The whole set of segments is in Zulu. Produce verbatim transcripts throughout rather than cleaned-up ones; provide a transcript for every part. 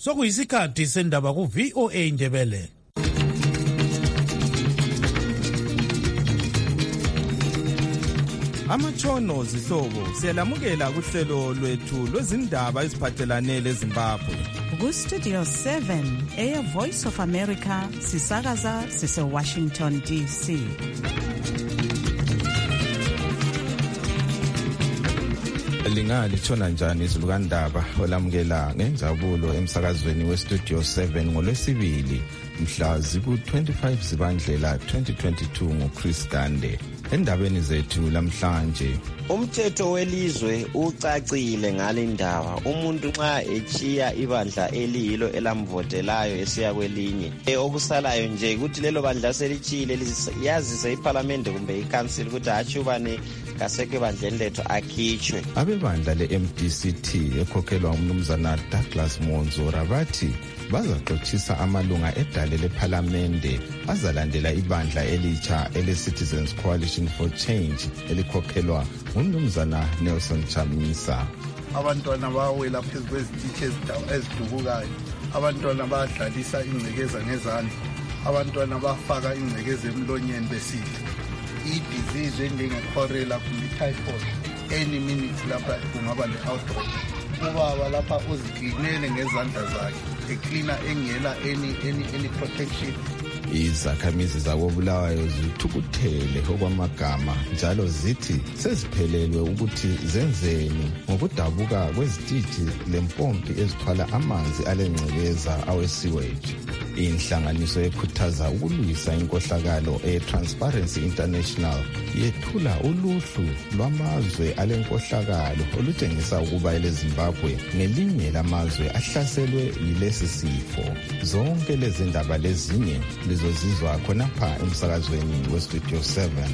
Sokuyisikhathi sendaba ku V O A Ndebele. Amatshono zihlobo siyalamukela kuhlelo lwethu lwezindaba eziphathelane leZimbabwe. Ku Studio seven, Air Voice of America, sisakaza sise Washington D C. Lingalithona njani izulukandaba olamukela ngenjabulo emsakazweni we Studio seven ngolwesibili mhla ziku twenty-five Zibandlela twenty twenty-two nguChris Gande. Endabeni zethu lamhlanje, umthetho welizwe ucacile ngalindaba. Umuntu nxa echiya ibandla eliyilo elamvotelayo esiya kwelinye, okusalayo nje ukuthi lelo bandla selichile yazise iParliament kumbe iCouncil ukuthi achubane kasekwe bandleni lethu akhitshwe. Abebandla le-M D C T ekhokhelwa umnumzana Douglas Monzora bathi bazaxoxisa amalunga edale leParliamente azalandela ibandla elitsha ele-Citizens Coalition for Change elikhokhelwa ngumnumzana Nelson Chamisa. Abantwana bawela phezu kwezititshe ezidubukayo, abantwana badlalisa ingcekeza ngezandla, abantwana bafaka ingcekeza emlonyeni besithi i-disease enjenge-cholera kumbe typhoid any minute lapha kungaba le-outbreak. Ubaba lapha uziklinele ngezandla zakhe, eklina engela any, any, any protection. Izakhamizi zakobulawayo zithukuthele okwamagama njalo zithi seziphelelwe ukuthi zenzeni ngokudabuka kwezititi lempompi ezithwala amanzi alengcekeza awesiweji. Inhlanganiso ekhuthaza ukulwisa inkohlakalo e-Transparency International yethula uluhlu lwamazwe alenkohlakalo olutshengisa ukuba eleZimbabwe ngelinye lamazwe ahlaselwe yilesi sifo. Zonke lezi ndaba lezinye lizozizwa khonapha emsakazweni we Studio seven.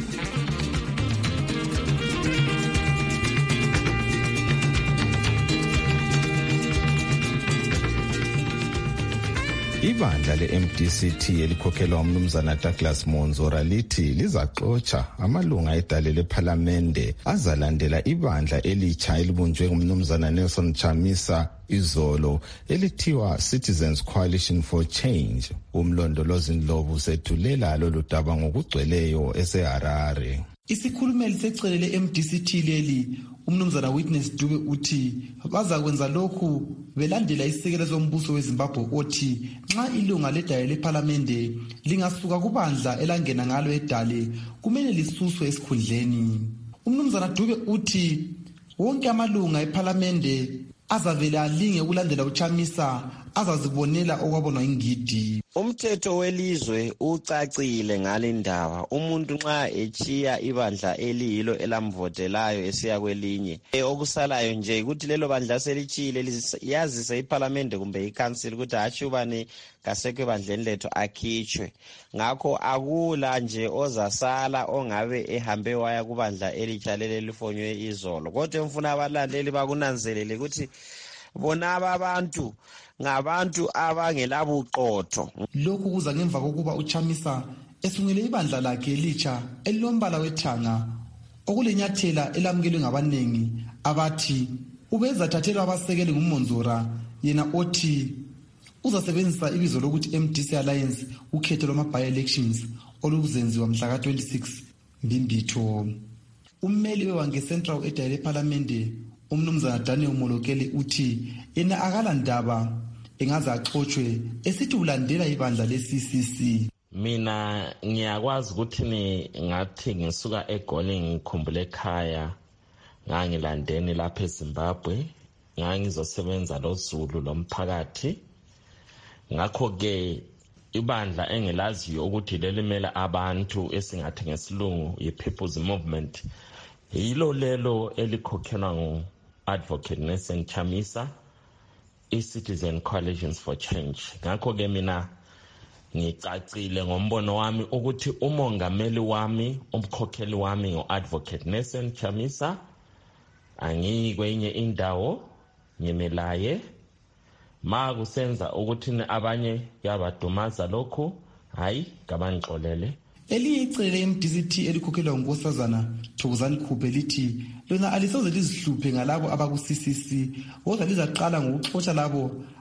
Ibandla le-M D C T elikhokhelwa umnumzana Douglas Monzora lithi lizaxotsha amalunga edale leParliamente azalandela ibandla elitsha elibunjwe ngumnumzana Nelson Chamisa izolo elithiwa Citizens Coalition for Change. Umlondolozi Ndlovu sethulela lolu daba ngokugcweleyo eseHarare. Isikhulumeli secele le-M D C T leli umnumzana Witness Dube uthi bazakwenza lokhu belandela isekelo zombuso weZimbabwe othi nxa ilunga ledale leParliamente lingasuka kubandla elangena ngalo edale kumele lisuswe esikhundleni. Umnumzana Dube uthi wonke amalunga eParliamente azavele alinge ukulandela uChamisa azazibonela okwabonwa ingidi. Umthetho welizwe ucacile ngalindaba. Umuntu nxa echiya ibandla eliyilo elamvotelayo esiya kwelinye, okusalayo nje ukuthi lelo bandla selichile yazise iParliament kumbe iCouncil ukuthi achubane kasekwe bandleni lethu akhitshwe. Ngakho akula nje ozasala ongabe ehambe waya kubandla elitsha leli lifonywe izolo. Kodwa mfuna abalandeli bakunanzelele ukuthi bona abantu ngabantu abangelabuqotho. Lokhu kuza ngemva kokuba uChamisa esungele ibandla lakhe elitsha elilombala wethanga okulenyathela elamukelwe ngabanengi abathi ubezathathelwa abasekeli nguMonzora yena othi uzasebenzisa ibizo lokuthi M D C Alliance ukhetho lwama-by-elections oluzenziwa mhla ka twenty-six Mbimbitho. Ummeli wewange Central edale leParliamente umnumzana Daniel Molokele uthi yena akalandaba engaze axoxwe esithi ulandela ibandla le-C C C. Mina ngiyakwazi ukuthi ni ngathi ngisuka eGoli ngikhumbule ekhaya ngangilandeni lapha eZimbabwe ngangizosebenza loZulu lomphakathi. Ngakho ke ibandla engilaziyo ukuthi lelimela abantu esingathi ngesilungu yi-People's Movement yilo lelo elikhokhelwa ngu Advocate Nelson Chamisa, i-Citizen Coalitions for Change. Ngakho ke mina ngicacile ngombono wami ukuthi umongameli wami umkhokheli wami ngo-Advocate Nelson Chamisa angiyi kwenye indawo ngimelaye ma kusenza ukuthi abanye yabadumaza lokho hayi ngabangixolele. Eliyicele le-M D C T elikhokhelwa ngunkosazana Thokozani Khuphe lithi lona alisoze lizihluphe ngalabo abaku-C C C kodwa lizaqala ngokuxotsha labo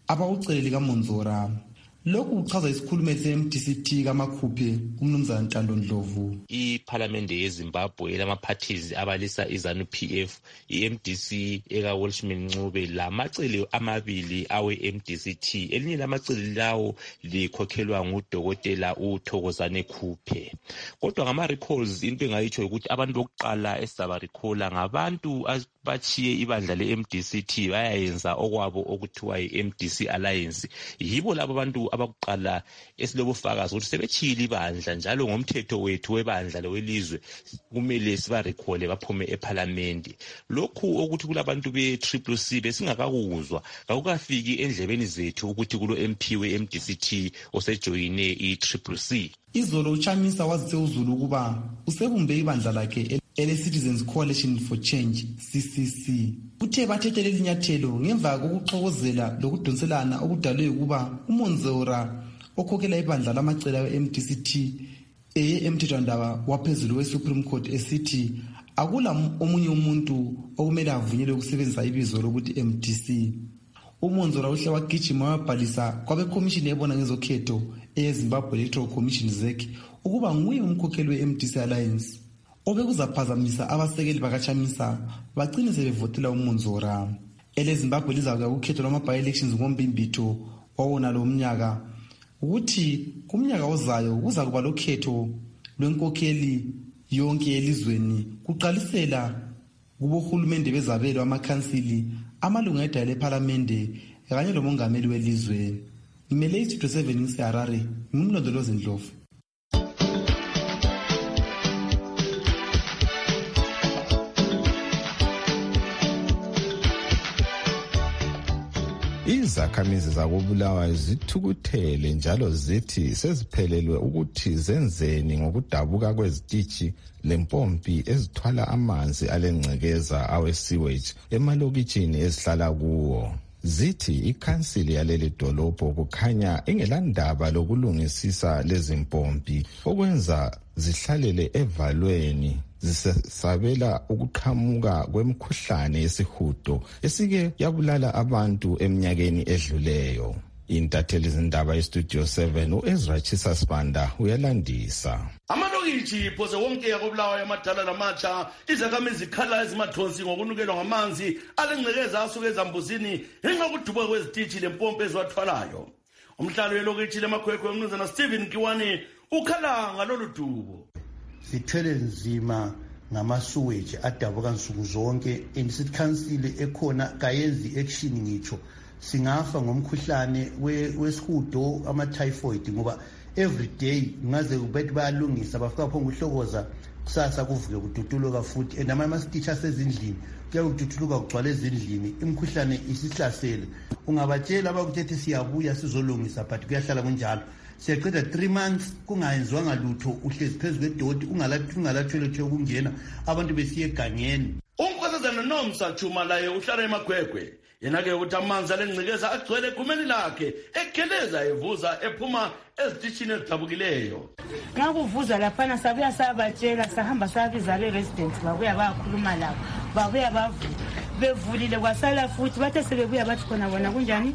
abawuceleli kaMonzora. Lokhu kuchaza isikhulumeli se-M D C T kaMakhuphe umnumzana Ntando Ndlovu. Iphalamende yeZimbabwe elama-parties abalisa iZANU P F, i-M D C eka-Welshman Ncube lamacele amabili awe-M D C T. Elinye lamacele lawo likhokhelwa ngudokotela uThokozane Khuphe. Kodwa ngama-recalls into engayitsho ukuthi abantu bokuqala esizabarecalla ngabantu bachiye ibandla le-M D C T bayayenza okwabo okuthiwa yi-M D C Alliance. Yibo labo bantu abakuqala esilobufakazi ukuthi sebechile ibandla njalo ngomthetho wethu webandla lewelizwe kumele sibarekhole baphume eParliament. Lokhu ukuthi kulabantu be-Triple C besingakakuzwa kakukafiki endlebeni zethu ukuthi kulo M P we-M D C T osejoyine i-Triple C. Izolo uChamisa wazise uZulu ukuba usebumbe ibandla lakhe ele-Citizens Coalition for Change C C C. Uthe bathethe leli nyathelo ngemva kokuxokozela lokudonselana okudalwe ukuba uMonzora okhokhela ibandla lamacele we-M D C T eye emthethwandaba waphezulu we-Supreme Court esithi akula omunye umuntu okumele avunyelwe ukusebenzisa ibizo lokuthi M D C. uMonzora uhle wagijima wabhalisa kwabekhomishini ebona ngezokhetho eyeZimbabwe Electoral Commission Z E C ukuba nguye umkhokheli we-M D C Alliance obekuzaphazamisa abasekeli bakaChamisa bagcine sebevotela uMonzora. EleZimbabwe lizakuya kukhetho lwama-by-elections ngombimbitho wawona lo mnyaka ukuthi kumnyaka ozayo kuza kuba lokhetho lwenkokheli yonke elizweni kuqalisela kubohulumende bezabelo amakhansili amalunga edala eParliament kanye lomongameli welizwe. Ngimele iStudio seven ngiseHarare, ngimlondolozi Ndlovu. Izakhamizi zakobulawayo zithukuthele njalo zithi seziphelelwe ukuthi zenzeni ngokudabuka kwezitishi lempompi ezithwala amanzi alengcekeza awe-sewage emalokitshini ezihlala kuwo. Zithi ikhansili yaleli dolobho kukhanya ingelandaba lokulungisisa lezi mpompi okwenza zihlalele evalweni zisabela ukuqhamuka kwemikhuhlane yesihudo esike yabulala abantu eminyakeni edluleyo. Intatheli zindaba yeStudio seven uEzra Chisasbanda uyalandisa. Amalokitshi phose wonke yakobulawayo amadala lamatsha izakhamizi zikhala ezimathonsi ngokunukelwa ngamanzi alengcekeza asuke ezambuzini ngenxa yokudubuka kwezitishi lempompi eziwathwalayo. Umhlalo welokitshi lemakhwekhwe umnumzana Stephen Kiwani ukhala ngalolu dubo. Sithwele nzima ngama-sewage adabuka nsuku zonke and city council ekhona kayenzi action ngitsho singafa ngomkhuhlane wesihudo ama-typhoid ngoba every day ngaze kubethi bayalungisa bafika phongo uhlokoza kusasa kuvuke kudutuluka futhi and ama-stitch asezindlini kuyabe kudutuluka kugcwala ezindlini imikhuhlane isihlasele. Ungabatshela abakuthethi siyabuya sizolungisa but kuyahlala kunjalo. Siyaqeda three months kungayenziwanga lutho uhlezi phezu kwedoti ungalathwelethwe ukungena abantu besiye egangeni. Unkosazana Nomsa Chuma laye uhlala emakhwekhwe yena-ke ukuthi amanzi alengcekeza agcwele egumeni lakhe ekheleza evuza ephuma ezitishini ezidabukileyo. Nxa kuvuza laphana sabuya sabatshela sahamba sabiza be-residents babuya bayakhuluma labo babuya bavuza bevulile kwasala futhi bathe sebebuya bathi khona bona kunjani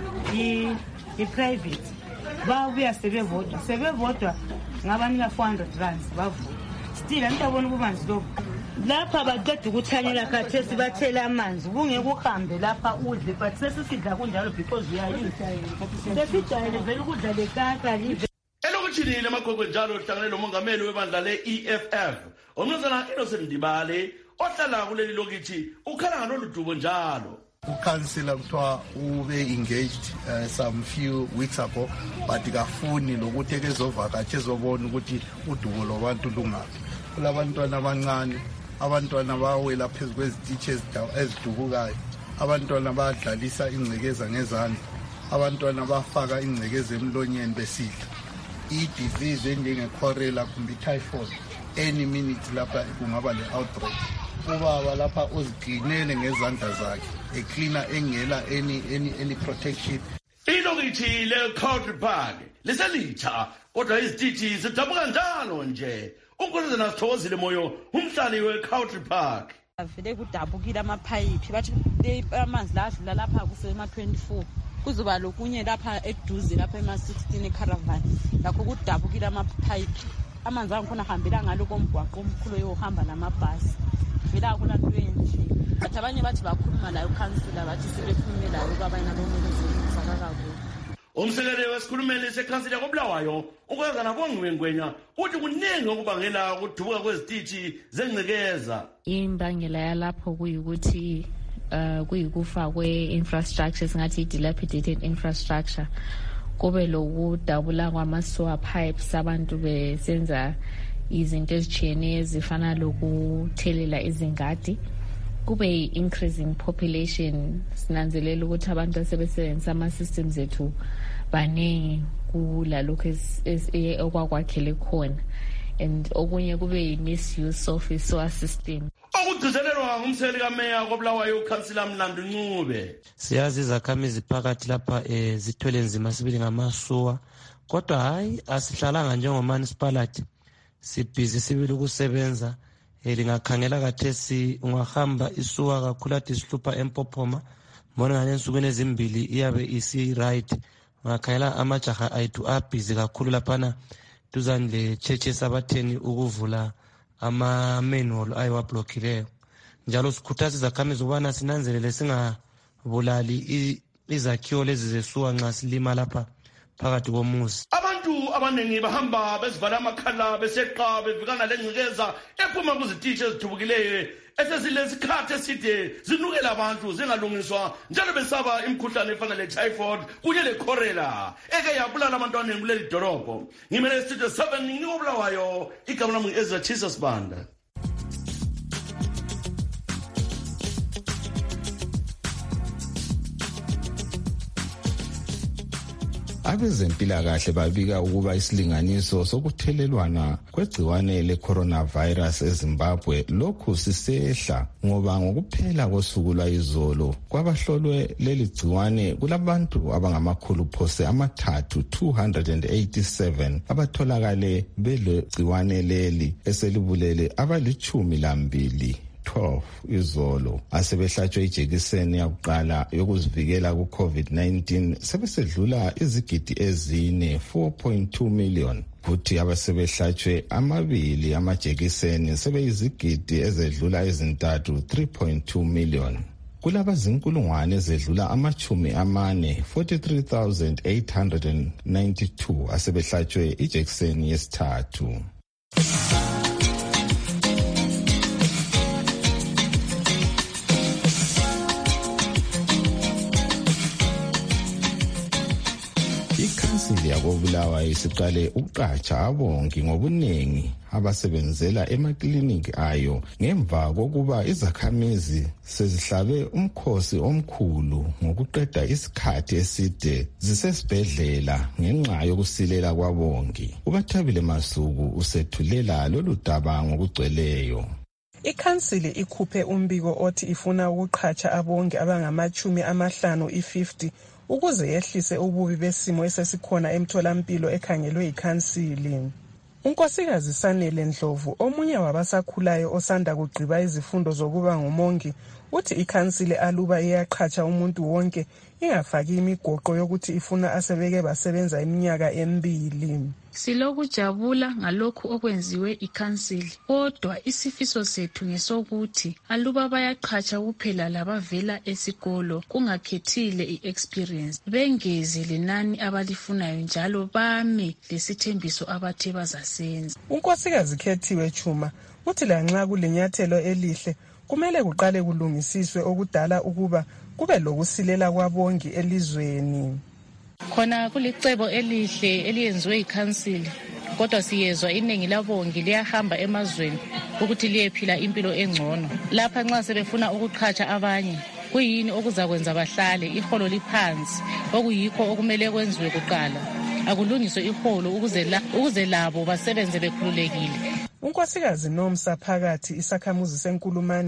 i-private babuya sebevodwa sebevodwa ngabanika four hundred rands bavuka still antabona ukubanzi lokho lapha baqeda ukuthanyela khathesi bathela amanzi kungeke uhambe lapha udle but sesisidla kunjalo because uyayisa sesidayile vele ukudla lekaka live elokutshini lemakhwekhwe njalo hlangane lomongameli webandla le-E F F umnumzana Innocent Ndibale ohlala kuleli lokitshi ukhala ngalolu dubo njalo. Ukhansila kuthiwa ube engaged uh, some few weeks ago but kafuni lokuthi ekezovakatsha ezobona ukuthi udubo lwabantu lungaphi. Kulabantwana abancane, abantwana bawela phezu kwezitishi ezidubukayo, abantwana badlalisa ingcekeza ngezandla, abantwana bafaka ingcekeza emlonyeni besidla. I-disease enjenge-cholera kumbe i-typhoid any minute lapha kungaba le-outbreak. Ubaba lapha uzigcinele ngezandla zakhe ecleaner engela any any any protection. Ilokitshi le-Country Park liselitsha kodwa izitishi zidabuka njalo nje. Unkosazana Sithokozile Moyo umhlali we-Country Park. Vele kudabukile amaphayiphi bathi amanzi la adlula lapha kusema twenty-four kuzoba lokunye lapha eduze lapha ema sixteen ecaravan lakho kudabukile amapipe amanzi angikhona hambela ngalo komgwaqo omkhulu yohamba namabhasi vela akula nto enje bathi abanye bathi bakhuluma layo councilor bathi sebekhulume layo kwabanye abomeli zokufaka kakhulu. Umsekeli wesikhulumeli sekhansila koBulawayo ukwazana Bongiwe Ngwenya uthi kuningi okubangela ukudubuka kwezitishi zengcekeza. Imbangela yalapho kuyikuthi uh kuyikufa kwe-infrastructure singathi dilapidated infrastructure kube lokudabula kwama-sewer pipes abantu besenza izinto ezitshiyeneyo ezifana lokuthelela izingadi kube i-increasing population sinanzelela ukuthi abantu asebesebenzisa ama-systems ethu baningi kulalokhu okwakwakhele khona and okunye kube yi-misuse of i-sewer system. Okugcizelelwa ngumsekeli kameya koBulawayo uKhansila Mlando Ncube. Siyazi izakhamizi phakathi lapha eh zithwele nzima sibili ngamasuwa kodwa hayi asihlalanga njengomunicipality sibhizi sibili ukusebenza elingakhangela kathesi ungahamba isuwa kakhulu athi sihlupha eMpophoma mbona ngane ensukwini ezimbili iyabe isi right ungakhangela amajaha ayithu abhizi kakhulu laphana duzane le churches abatheni ukuvula ama manual ayiwablockileyo njalo sikhuthaza izakhamizi ukubana sinanzelele singabulali izakhiwo lezi zesuwa nxa silima lapha phakathi komuzi. Abantu abaningi bahamba bezivala amakhala beseqa bevikana lengcekeza ephuma kuzitishi ezithubukileyo esesilesikhathi eside zinukela abantu zingalungiswa njalo besaba imikhuhlane efana le-typhoid kunye le-cholera eke yabulala abantu abaningi kuleli dolobho. Ngimele studio seven ngikoBulawayo igama lami ngu-Ezra Jesus Banda. Abezempilakahle babika ukuba isilinganiso sokuthelelwana kwegciwane le-coronavirus eZimbabwe lokhu sisehla ngoba ngokuphela kosuku lwayizolo kwabahlolwe leli gciwane kulabantu abangamakhulu phose amathathu two hundred eighty-seven abatholakale bele gciwane leli eselibulele abalichumi lambili twelve izolo asebehlatshwe ijekiseni yakuqala yokuzivikela ku-COVID nineteen sebesedlula izigidi ezine four point two million futhi abasebehlatshwe amabili amajekiseni sebeyizigidi ezedlula ezintathu three point two million. Kulabazinkulungwane ezedlula amachumi amane forty-three thousand eight hundred ninety-two asebehlatshwe ijekiseni yesithathu. Ikhansili yakoBulawayo isiqale ukuqatsha abongi ngobunengi abasebenzela emakliniki ayo ngemva kokuba izakhamizi sezihlabe umkhosi omkhulu ngokuqeda isikhathi eside zisesibhedlela ngenxa yokusilela kwabongi. uBathabile Masuku usethulela lolu daba ngokugcweleyo. Ikhansili ikhuphe umbiko othi ifuna ukuqhatsha abongi abangamachumi amahlanu i-fifty ukuze yehlise ububi besimo esesikhona emtholampilo ekhangelwe ikhansili. Unkosikazi Sanele Ndlovu omunye wabasakhulayo osanda kugqiba izifundo zokuba ngumongi uthi ikhansili aluba iyaqhatsha umuntu wonke ingafaki imigoqo yokuthi ifuna asebeke basebenza iminyaka emibili. Silokujabula ngalokhu okwenziwe ikhansili kodwa isifiso sethu ngesokuthi aluba bayaqhatsha kuphela labavela esikolo kungakhethile i-experience bengeze lenani abalifunayo njalo bame lesithembiso abathe bazasenza. Unkosikazi Khethiwe Chuma uthi lanxa kulenyathelo elihle kumele kuqale kulungisiswe okudala ukuba kube lokusilela kwabongi elizweni. Khona kulicebo elihle eliyenziwe ikhansili kodwa siyezwa iningi labongi liyahamba emazweni ukuthi liyephila impilo engcono. Lapha nxa sebefuna ukuqhatsha abanye kuyini okuzakwenza bahlale iholo liphansi okuyikho okumele kwenziwe kuqala akulungiswe iholo ukuze la ukuze labo basebenze bekhululekile. Unkosikazi Nomsa phakathi isakhamuzi senkulumane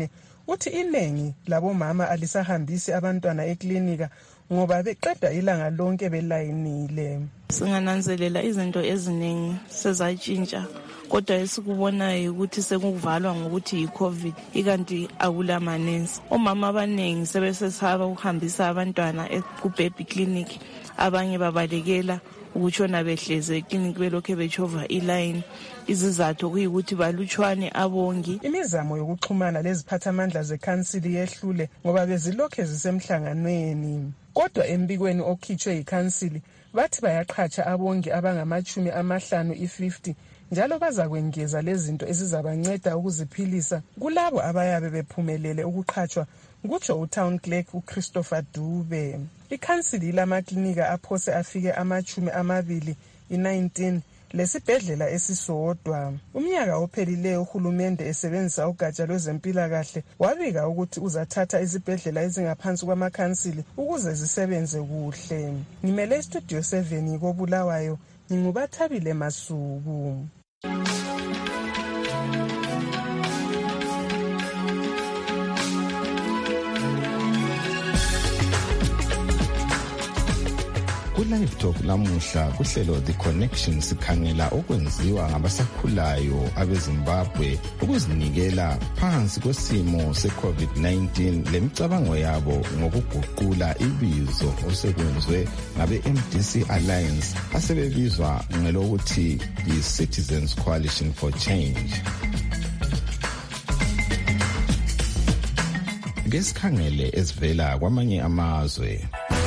uthi iningi labomama alisahambisi abantwana eklinika ngoba beqeda ilanga lonke belayinile. Singananzelela izinto eziningi sezatshintsha, kodwa esikubonayo ukuthi sekuvalwa ngokuthi yi-COVID ikanti akulamanesi. Omama abaningi sebesesaba ukuhambisa abantwana ku-baby clinic, abanye babalekela ukutshona behleze eklinikhi belokhe betshova ilayini. Izizathu kuyikuthi balutshwane abongi. Imizamo yokuxhumana leziphathamandla zekhansili yehlule ngoba bezilokhe zisemhlanganweni. Kodwa embikweni okhitshwe yikhansili bathi bayaqhatsha abongi abangamachumi amahlanu i-fifty njalo bazakwengeza lezinto ezizabanceda ukuziphilisa kulabo abayabe bephumelele ukuqhatshwa, kutsho uTown Clerk uChristopher Dube. Ikhansili ilamaklinika aphose afike amachumi amabili i-nineteen lesibhedlela esisodwa. Umnyaka ophelileyo uhulumende esebenzisa ugatsha lwezempilakahle wabika ukuthi uzathatha izibhedlela ezingaphansi kwamakhansili ukuze zisebenze kuhle. Ngimele istudio seven koBulawayo, ngingubathabile Masuku. Ku-Live Talk lamuhla kuhlelo The Connection sikhangela okwenziwa ngabasakhulayo abeZimbabwe ukuzinikela phansi kwesimo se-COVID nineteen lemicabango yabo ngokuguqula ibizo osekwenzwe ngabe-M D C Alliance asebebizwa ngelokuthi yi-Citizens Coalition for Change. Ngesikhangele ezivela kwamanye amazwe.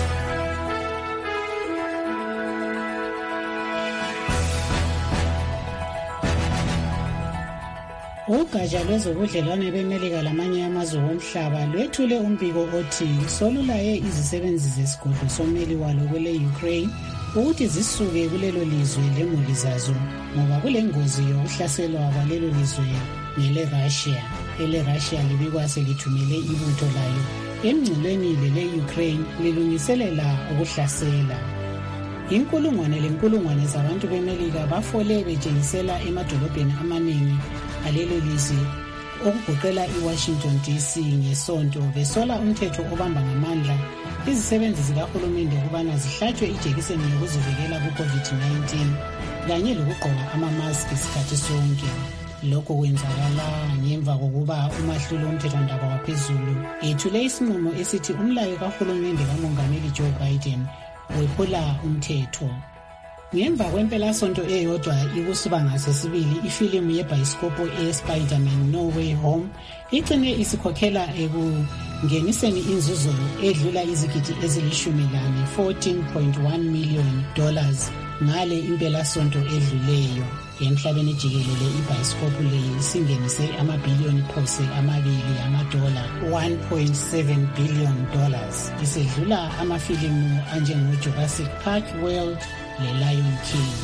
Ugatsha lwezobudlelwane beMelika lamanye amazwe omhlaba lwethule umbiko othi solulaye izisebenzi zesigodlo sommeli walo kwele Ukraine ukuthi zisuke kulelo lizwe lemuli zazo ngoba kulengozi yokuhlaselwa kwalelo lizwe ngele Russia. Ele Russia libikwa selithumele ibutho layo emngcelweni lele Ukraine lilungiselela ukuhlasela. Inkulungwane lenkulungwane zabantu beMelika bafole betshengisela emadolobheni amaningi alelo lizwe okugoqela iWashington D C ngesonto besola umthetho obamba ngamandla izisebenzi zikahulumende ukubana zihlatshwe ijekiseni yokuzivikela ku-COVID nineteen kanye lokugqoka amamaski isikhathi sonke. Lokho kwenzakala ngemva kokuba umahlulo womthethwandaba waphezulu ethule isinqumo esithi umlayo kahulumende kamongameli Joe Biden wephula umthetho. Ngemva kwempelasonto eyodwa ikusibanga sesibili ifilimu yebhayisikopho eSpider-Man No Way Home igcine isikhokhela ekungeniseni inzuzo edlula izigidi ezilishumi lane fourteen point one million dollars ngale impelasonto edluleyo. Emhlabeni jikelele ibhayisikopho leyi isingenise amabhiliyoni phose amabili amadola one point seven billion dollars isedlula amafilimu anjengo-Jurassic Park World le-Lion King.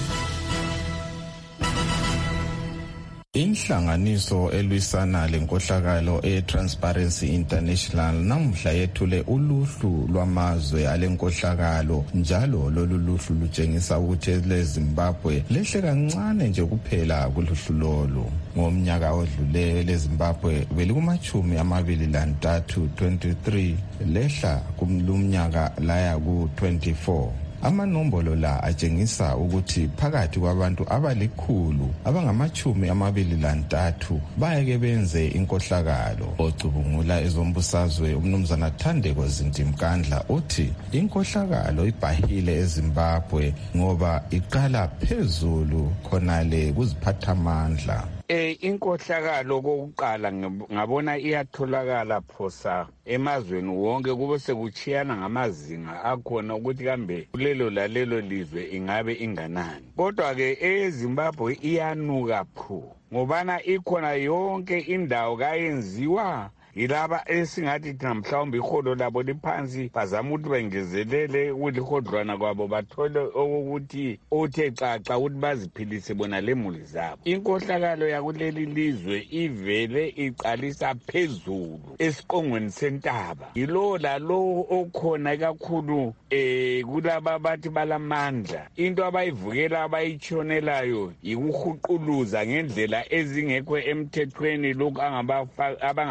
Inhlanganiso elwisana lenkohlakalo e-Transparency International namuhla yethule uluhlu lwamazwe alenkohlakalo njalo lolu luhlu lutshengisa ukuthi leZimbabwe lehle kancane nje kuphela kuluhlu lolu. Ngomnyaka odluleyo leZimbabwe belikumachumi amabili lantathu twenty-three lehla kumnyaka laya ku twenty-four. Amanombolo la atshengisa ukuthi phakathi kwabantu abalikhulu abangamachumi amabili lantathu bayake benze inkohlakalo. Ocubungula ezombusazwe umnumzana Thandeko Zintimkandla uthi inkohlakalo ibhahile eZimbabwe ngoba iqala phezulu khonale kuziphathamandla. Eh inkohlakalo kokuqala ngabona iyatholakala phosa emazweni wonke kube sekuchiyana ngamazinga akhona ukuthi kambe kulelo lalelo lizwe ingabe inganani. Kodwa ke eZimbabwe iyanuka phu ngobana ikhona yonke indawo kayenziwa yilaba esingathi thina mhlawumbe iholo labo liphansi bazama ukuthi bengezelele ukuthi ihodlwana kwabo bathole okokuthi othe xaxa ukuthi baziphilise bona lemuli zabo. Inkohlakalo yakuleli lizwe ivele iqalisa phezulu esiqongweni sentaba yilo lalo okhona kakhulu eh kulaba bathi balamandla into abayivukela abayitshonelayo yikuhuquluza ngendlela ezingekho emthethweni lokhu angaba abangabeka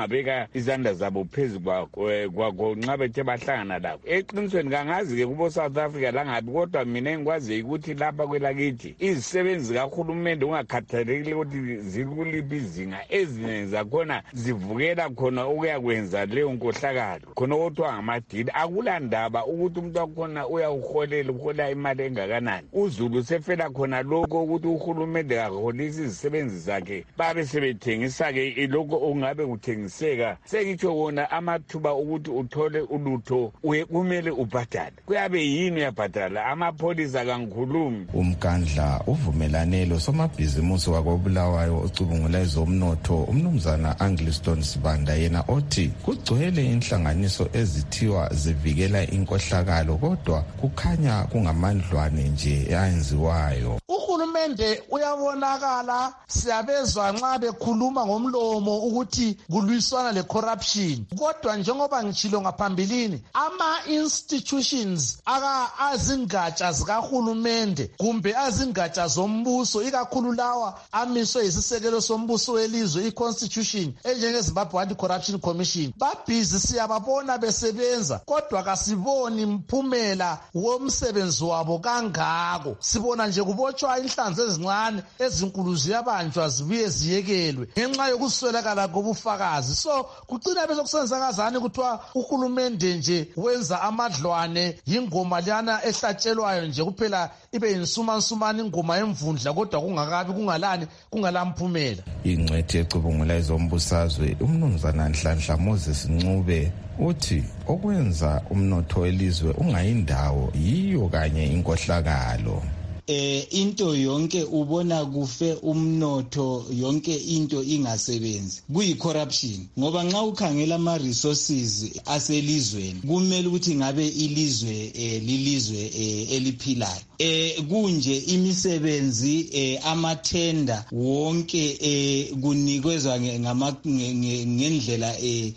izandla zabo phezu kwakho nxa bethe bahlangana lakho. Eqinisweni kangazi-ke kubo South Africa langabi, kodwa mina engikwazi ukuthi lapha kwelakithi izisebenzi zikahulumende ungakhathalekile ukuthi zikuliphi izinga, ezinye zakhona zivukela khona ukuyakwenza leyo nkohlakalo khona okuthiwa ngamadili. Akulandaba ukuthi umuntu wakhona uyawuholela uhola imali engakanani. UZulu sefela khona lokho ukuthi uhulumende kaholisi izisebenzi zakhe babe sebethengisa-ke lokho okungabe kuthengiseka. Sengitsho wona amathuba ukuthi uthole ulutho kumele ubhadale. Kuyabe yini uyabhadala? Amapholisa kangikhulumi. Umkandla uvumelane lo somabhizimusi wakobulawayo ocubungula ezomnotho umnumzana Angliston Sibanda, yena othi kugcwele inhlanganiso ezithiwa zivikela inkohlakalo kodwa kukhanya kungamandlwane nje ayenziwayo. Uhulumende uyabonakala, siyabezwa nxa bekhuluma ngomlomo ukuthi kulwiswana le corruption, kodwa njengoba ngitshilo ngaphambilini ama institutions aka azingatsha zikahulumende kumbe azingatsha zombuso, ikakhulu lawa amiswe yisisekelo sombuso welizwe i-constitution enjenge Zimbabwe Anti-Corruption Commission, babhizi siyababona besebenza kodwa kasiboni mphumela womsebenzi wabo kangako. Sibona nje kubotshwa inhlanzi ezincane ezinkulu ziyabanjwa zibuye ziyekelwe ngenxa yokuswelakala kobufakazi. So kucina bese kusenzakazana kuthiwa uhulumende nje wenza amadlwane, yingoma lana ehlatshelwayo nje kuphela ibe insumansumana ingoma yemvundla kodwa kungakabi kungalani kungalamphumela. Ingcwethi ecubungula ezombusazwe umnumzana Nhlanhla Moses Ncube uthi okwenza umnotho welizwe ungayindawo yiyo kanye inkohlakalo. Eh into yonke ubona kufe umnotho, yonke into ingasebenzi kuyi corruption, ngoba nxa ukhangela ama resources aselizweni kumele ukuthi ngabe ilizwe eh, lilizwe eh, eliphilayo. Eh kunje imisebenzi eh, amathenda wonke eh, kunikezwa ngama ngendlela eh,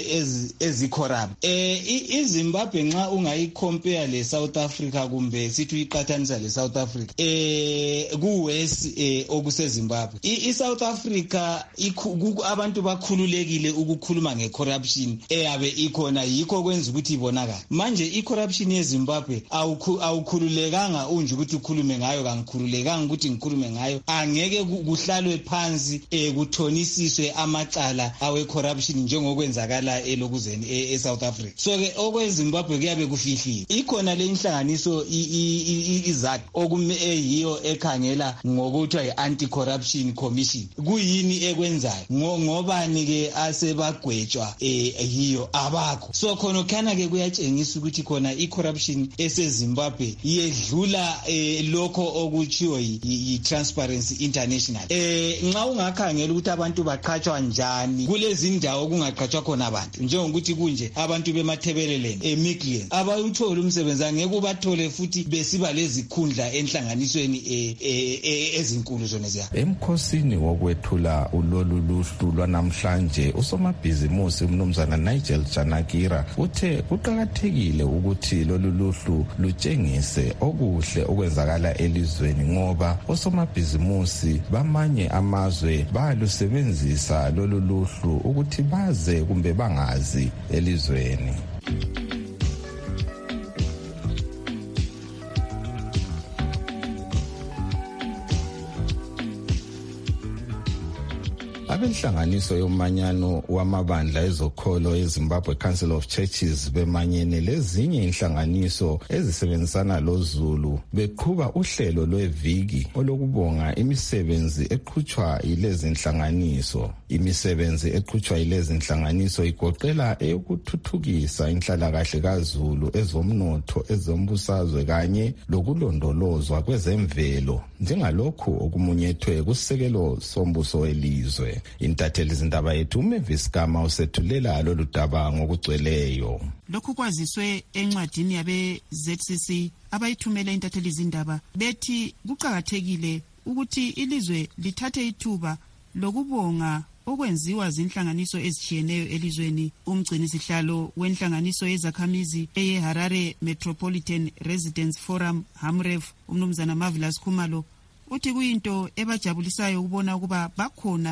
ezi corrupt. Eh iZimbabwe nxa ungayicompare le South Africa kumbe sithi uyiqathanisa le South Africa eh kuwest eh okuseZimbabwe, iSouth Africa abantu bakhululekile ukukhuluma ngecorruption eyabe ikhona, yikho kwenza ukuthi ibonakala. Manje icorruption yeZimbabwe awukhululekanga unje ukuthi ukhulume ngayo, kangikhululekanga ukuthi ngikhulume ngayo. Angeke kuhlalwe phansi eh kuthonisiswe amacala awe corruption njengokwenzakala elokuzeni eSouth Africa. So ke okweZimbabwe kuyabe kufihlile. Ikhona le inhlanganiso izakhe okume eyiyo ekhangela ngokuthiwa yi-Anti-Corruption Commission. Kuyini ekwenzayo? Ngobani ke asebagwetshwa eh yiyo abakho. So khona khana ke kuyatshengisa ukuthi khona i-corruption eseZimbabwe yedlula eh lokho okuchiwo yi-Transparency International. Eh nxa ungakhangela ukuthi abantu baqhatshwa njani kulezi ndawo kungaqhatshwa khona abantu, njengokuthi kunje abantu bemathebeleleni eMicklen abayuthola umsebenzi angeke ubathole futhi besiba lezikhundla enhlanganisweni ezinkulu zona ziya. Emkhosini wokwethula ulolu luhlu lwanamhlanje usomabhizimusi umnumzana Nigel Janakira uthe kuqakathekile ukuthi lolu luhlu lutshengise okuhle okwenzakala elizweni ngoba osomabhizimusi bamanye amazwe bayalusebenzisa lolu luhlu ukuthi baze kumbe bangazi elizweni. Abenhlanganiso yomanyano wamabandla ezokholo eZimbabwe Council of Churches bemanyene lezinye inhlanganiso ezisebenzisana loZulu beqhuba uhlelo lweviki olokubonga imisebenzi eqhutshwa yilezi inhlanganiso. Imisebenzi eqhutshwa yilezi inhlanganiso igoqela eyokuthuthukisa inhlalakahle kaZulu, ezomnotho, ezombusazwe kanye lokulondolozwa kwezemvelo njengalokhu okumunyethwe kusekelo sombuso welizwe. Intatheli zindaba yethu uMavis Kama usethulela lolu daba ngokugcweleyo. Lokhu kwaziswe encwadini yabe Z C C abayithumela intatheli zindaba bethi kuqhakathekile ukuthi ilizwe lithathe ithuba lokubonga okwenziwa zinhlanganiso ezitshiyeneyo elizweni. Umgcini sihlalo wenhlanganiso yezakhamizi eye Harare Metropolitan Residents Forum Hamref umnumzana Marvelous Khumalo uthi kuyinto ebajabulisayo ukubona ukuba bakhona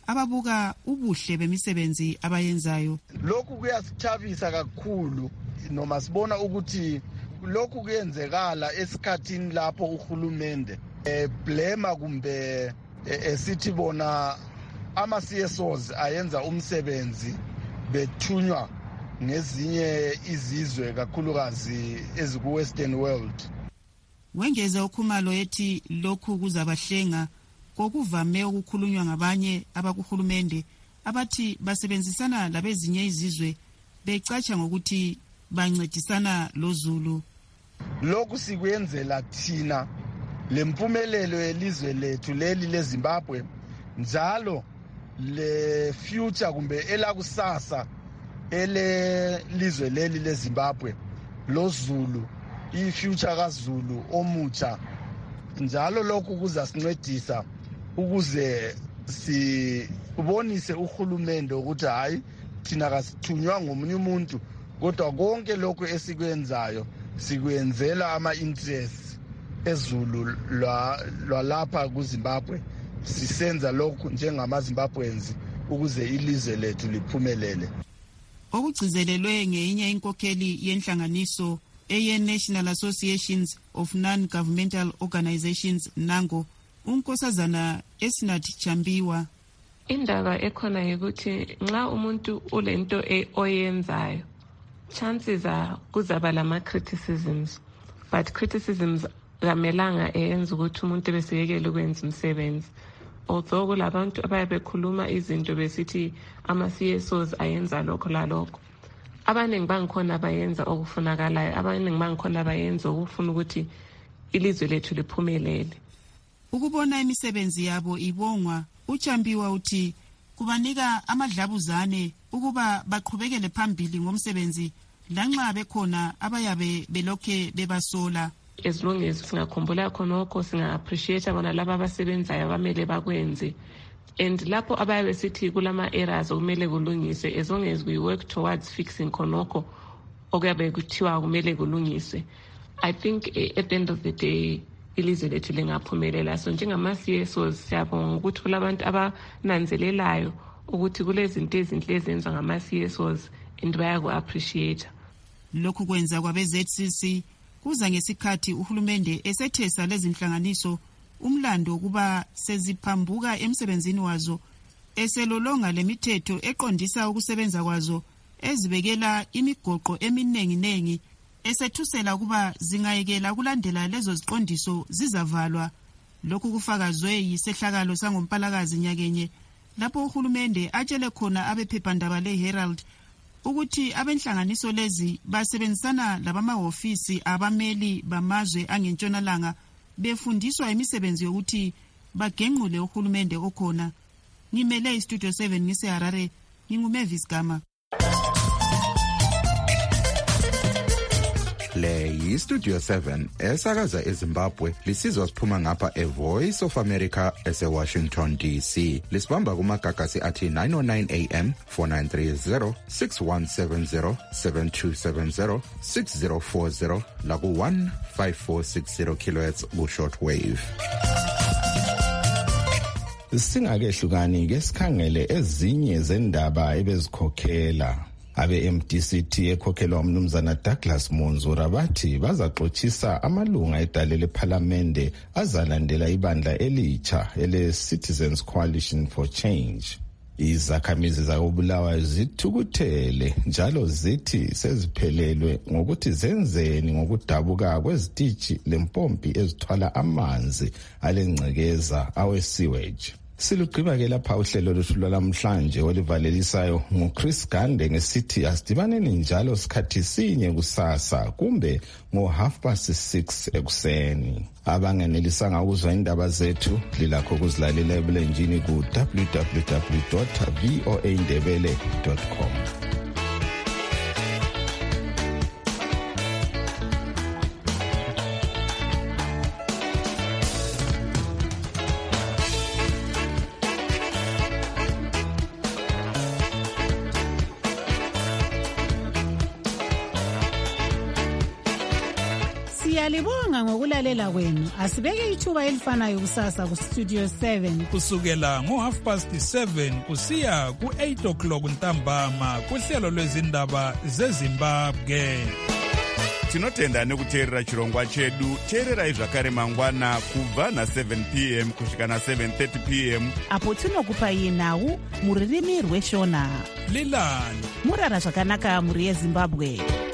ababuka ubuhle bemisebenzi abayenzayo. Lokhu kuyasithabisa kakhulu noma sibona ukuthi lokhu kuyenzekala esikhathini lapho uhulumende eblema kumbe esithi bona ama-C S Os ayenza umsebenzi bethunywa ngezinye izizwe kakhulukazi eziku-Western world. Wengeza uKhumalo ethi lokhu kuzabahlenga kokuvame ukukhulunywa ngabanye abakuhulumende abathi basebenzisana labezinye izizwe becatsha ngokuthi bancedisana loZulu. Lokhu sikwenzela thina lempumelelo yelizwe lethu leli leZimbabwe njalo le future kumbe elakusasa ele lizwe leli leZimbabwe loZulu ifuture kaZulu omutsha njalo lokhu kuzasincedisa ukuze sibonise uhulumende ukuthi hayi thina kasithunywa ngomunye umuntu kodwa konke lokhu esikwenzayo sikwenzela ama-interest ezulu lwalapha kuZimbabwe sisenza lokhu njengamaZimbabweans ukuze ilizwe lethu liphumelele. Okugcizelelwe ngeyinye inkokheli yenhlanganiso eye-National Associations of Non-Governmental Organizations NANGO, unkosazana Esnath Chambiwa. Indaba ekhona ukuthi nxa umuntu ulento oyenzayo chances are kuzaba lama criticisms, but criticisms kamelanga eyenza ukuthi umuntu besiyekele ukwenza umsebenzi. Although kulabantu abaye bekhuluma izinto besithi ama-C S Os ayenza lokho lalokho, abaningi bangikhona bayenza okufunakalayo, abaningi bangikhona bayenza okufuna ukuthi ilizwe lethu liphumelele. Ukubona imisebenzi yabo ibongwa, uChambiwa uthi kubanika amadlabuzane ukuba baqhubekele phambili ngomsebenzi lanxa bekhona abayabe belokhe bebasola. As long as singakhumbula khonokho singa-appreciate bona laba abasebenzayo abamele bakwenze, and lapho abayabe sithi kulama errors okumele kulungiswe, as long as we work towards fixing khonokho okuyabe kuthiwa kumele kulungiswe, I think uh, at the end of the day ilizwe lethu lingaphumelela. So njengama-C S Os siyabonga ukuthi kulabantu abananzelelayo ukuthi kulezinto ezinhle ezenziwa ngama-C S Os and bayaku-appreciate. Lokhu kwenza kwabe-Z C C kuza ngesikhathi uhulumende esethesa lezinhlanganiso umlando ukuba seziphambuka emsebenzini wazo eselolonga lemithetho eqondisa ukusebenza kwazo ezibekela imigoqo eminenginengi esethusela ukuba zingayekela ukulandela lezo ziqondiso zizavalwa. Lokhu kufakazwe yisehlakalo sangompalakazi nyakenye lapho uhulumende atshele khona abephephandaba le-Herald ukuthi abenhlanganiso lezi basebenzisana labamahofisi abameli bamazwe angentshonalanga befundiswa imisebenzi yokuthi bagenqule uhulumende okhona. Ngimele iStudio seven ngiseHarare, nginguMavis Gama. Le yiStudio seven esakaza eZimbabwe lisizwa siphuma ngapha eVoice of America eseWashington D C. Lisibamba kumagagasi athi nine oh nine A M, four nine three zero, six one seven zero, seven two seven zero, six zero four zero laku one five four six zero kilohertz ku shortwave. Singake hlukani ke sikhangele ezinye zendaba ebezikhokhela. Abe-M D C T ekhokhelwa umnumzana Douglas Monzora bathi bazaxothisa amalunga edale lephalamende azalandela ibandla elitsha ele-Citizens Coalition for Change. Izakhamizi zakobulawayo zithukuthele njalo zithi seziphelelwe ngokuthi zenzeni ngokudabuka kwezitishi lempompi ezithwala amanzi alengcekeza awe-sewage. Silugqiba ke lapha uhlelo lwethu lwalamhlanje olivalelisayo nguChris Gande ngesithi asidibaneni njalo sikhathi sinye kusasa kumbe ngo half past six ekuseni. Abangenelisanga ukuzwa indaba zethu lilakho ukuzilalela ebulenjini ku w w w dot voa ndebele dot com. Siyalibonga ngokulalela kwenu. Asibeke ithuba elifanayo kusasa ku Studio seven kusukela ngo half past seven kusiya ku eight o'clock ntambama kuhlelo lwezindaba zeZimbabwe. Tinotenda nekuteerera chirongwa chedu. Teererai zvakare mangwana kubva na seven p m kusvika na seven thirty p m apo tinokupai nhau muririmi rweshona. Lilani murara zvakanaka muri yeZimbabwe.